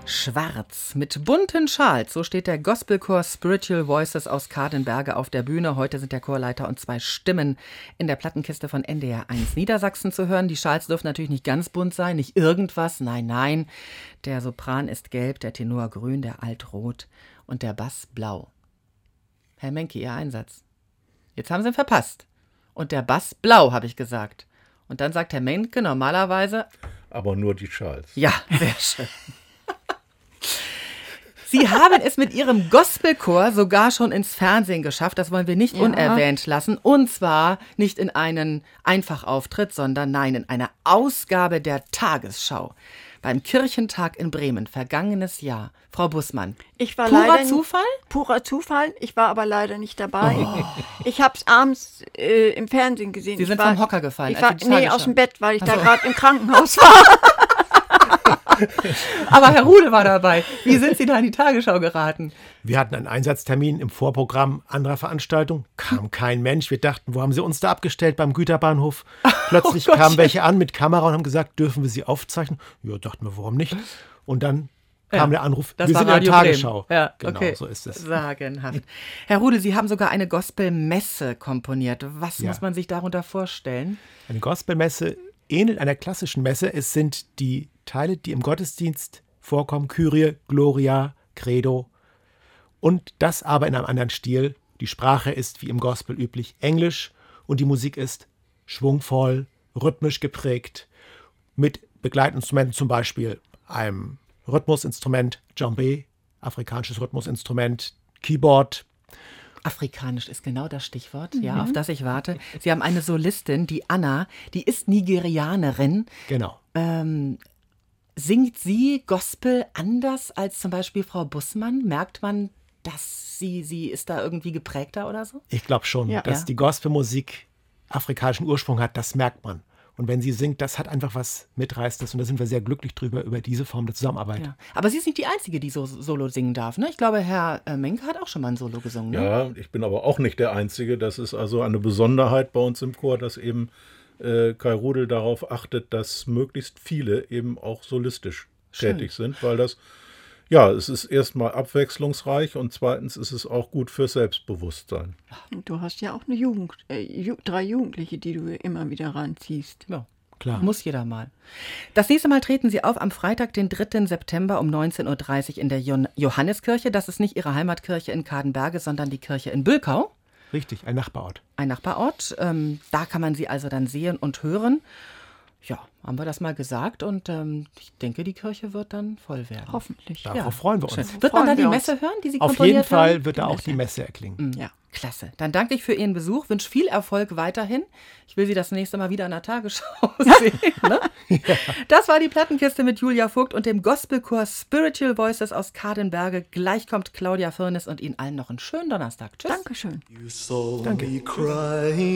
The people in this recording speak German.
Schwarz mit bunten Schals, so steht der Gospelchor Spiritual Voices aus Kadenberge auf der Bühne. Heute sind der Chorleiter und 2 Stimmen in der Plattenkiste von NDR 1 Niedersachsen zu hören. Die Schals dürfen natürlich nicht ganz bunt sein, nicht irgendwas, nein. Der Sopran ist gelb, der Tenor grün, der Alt rot und der Bass blau. Herr Menke, Ihr Einsatz. Jetzt haben Sie ihn verpasst. Und der Bass blau, habe ich gesagt. Und dann sagt Herr Menke normalerweise... Aber nur die Schals. Ja, sehr schön. Sie haben es mit Ihrem Gospelchor sogar schon ins Fernsehen geschafft. Das wollen wir nicht unerwähnt lassen. Und zwar nicht in einen Einfachauftritt, sondern in einer Ausgabe der Tagesschau. Beim Kirchentag in Bremen, vergangenes Jahr. Frau Bussmann, purer Zufall? Purer Zufall. Ich war aber leider nicht dabei. Oh. Ich habe es abends im Fernsehen gesehen. Sie sind vom Hocker gefallen? Aus dem Bett, weil ich da gerade im Krankenhaus war. Aber Herr Rudel war dabei. Wie sind Sie da in die Tagesschau geraten? Wir hatten einen Einsatztermin im Vorprogramm anderer Veranstaltung. Kam kein Mensch. Wir dachten, wo haben Sie uns da abgestellt? Beim Güterbahnhof. Plötzlich kamen welche an mit Kamera und haben gesagt, dürfen wir Sie aufzeichnen? Ja, dachten wir, warum nicht? Und dann kam der Anruf, wir sind in der Tagesschau. Ja, genau, okay. So ist es. Sagenhaft. Herr Rudel, Sie haben sogar eine Gospelmesse komponiert. Was muss man sich darunter vorstellen? Eine Gospelmesse ähnelt einer klassischen Messe. Es sind die Teile, die im Gottesdienst vorkommen, Kyrie, Gloria, Credo und das aber in einem anderen Stil. Die Sprache ist wie im Gospel üblich Englisch und die Musik ist schwungvoll, rhythmisch geprägt mit Begleitinstrumenten, zum Beispiel einem Rhythmusinstrument, Djembe, afrikanisches Rhythmusinstrument, Keyboard. Afrikanisch ist genau das Stichwort, auf das ich warte. Sie haben eine Solistin, die Anna, die ist Nigerianerin. Genau. Singt sie Gospel anders als zum Beispiel Frau Bussmann? Merkt man, dass sie ist da irgendwie geprägter oder so? Ich glaube schon, dass die Gospelmusik afrikanischen Ursprung hat, das merkt man. Und wenn sie singt, das hat einfach was Mitreißendes und da sind wir sehr glücklich drüber, über diese Form der Zusammenarbeit. Ja. Aber sie ist nicht die Einzige, die so Solo singen darf, ne? Ich glaube, Herr Menke hat auch schon mal ein Solo gesungen, ne? Ja, ich bin aber auch nicht der Einzige. Das ist also eine Besonderheit bei uns im Chor, dass eben Kai Rudel darauf achtet, dass möglichst viele eben auch solistisch tätig sind, weil das, es ist erstmal abwechslungsreich und zweitens ist es auch gut fürs Selbstbewusstsein. Du hast ja auch eine 3 Jugendliche, die du immer wieder ranziehst. Ja, klar. Muss jeder mal. Das nächste Mal treten Sie auf am Freitag, den 3. September um 19.30 Uhr in der Johanneskirche. Das ist nicht Ihre Heimatkirche in Kadenberge, sondern die Kirche in Bülkau. Richtig, ein Nachbarort. Ein Nachbarort. Da kann man sie also dann sehen und hören. Ja, haben wir das mal gesagt und ich denke, die Kirche wird dann voll werden. Hoffentlich. Darauf freuen wir uns. Wird man da die Messe hören, die Sie komponiert haben? Auf jeden Fall wird da auch die Messe erklingen. Ja, klasse. Dann danke ich für Ihren Besuch, wünsche viel Erfolg weiterhin. Ich will Sie das nächste Mal wieder in der Tagesschau sehen. Ne? Ja. Das war die Plattenkiste mit Julia Vogt und dem Gospelchor Spiritual Voices aus Kadenberge. Gleich kommt Claudia Firnis und Ihnen allen noch einen schönen Donnerstag. Tschüss. Dankeschön. Danke.